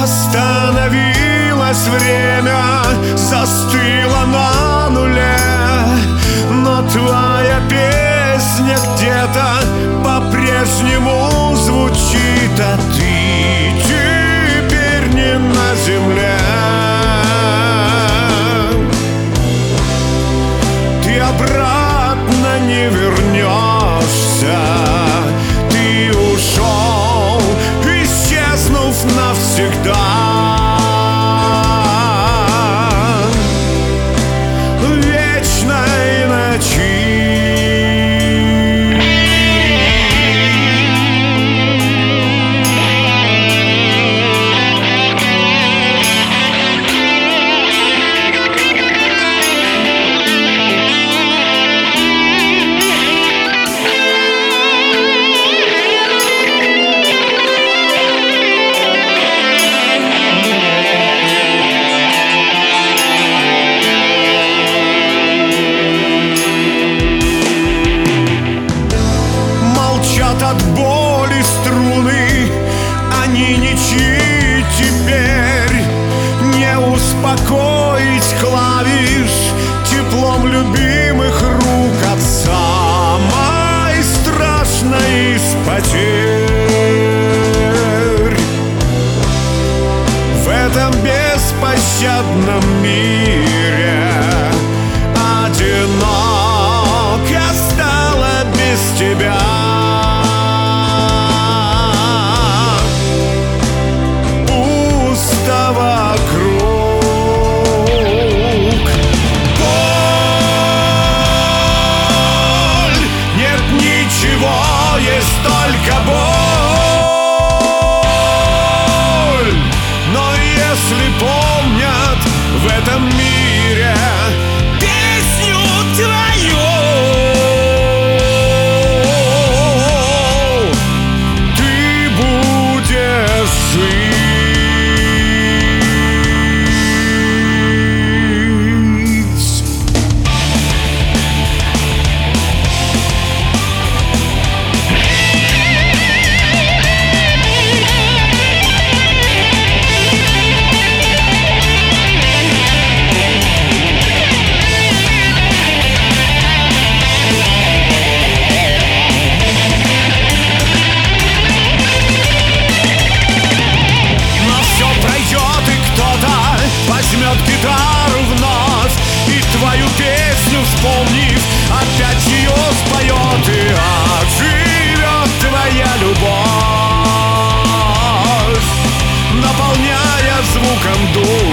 Остановилось время, застыло на нуле, но твоя песня где-то по-прежнему звучит, а ты теперь не на земле. Ты обратно не вернешься, ты ушел, исчезнув навсегда. Вечной ночи. От боли струны, они ничьи теперь. Не успокоить клавиш теплом любимых рук от самой страшной из потерь. В этом беспощадном мире одиноко стало без тебя. Вокруг боль, нет ничего, есть только боль. Но если помнят в этом мире песню твою, ты будешь жить. Возьмет гитару вновь и твою песню вспомнив, опять ее споет, и оживет твоя любовь, наполняя звуком душ.